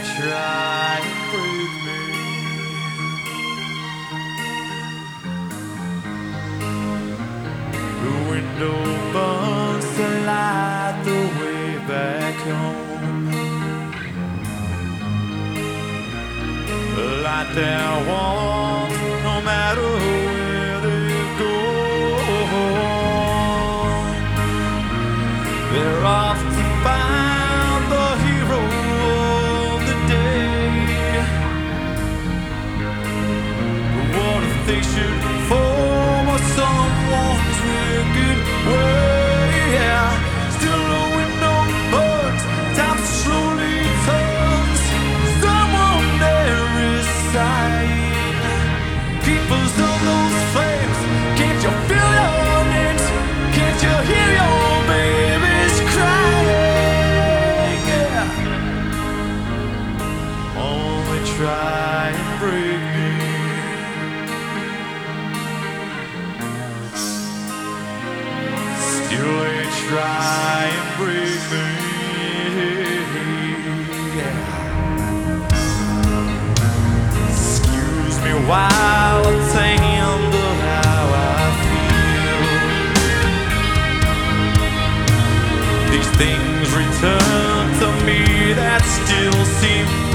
try and break me. The window burns to light the way back home. Light their warmth no matter where they go. They're off to find the hero of the day. But what if they should fall or someone's wicked way? Still the window burns, time slowly turns. Someone there is sighing. People's on those flames. Can't you feel your names? Can't you hear your babies crying? Yeah. Only try and break me. Still they try and break me. Yeah. Excuse me while I tender how I feel. These things return to me that still seem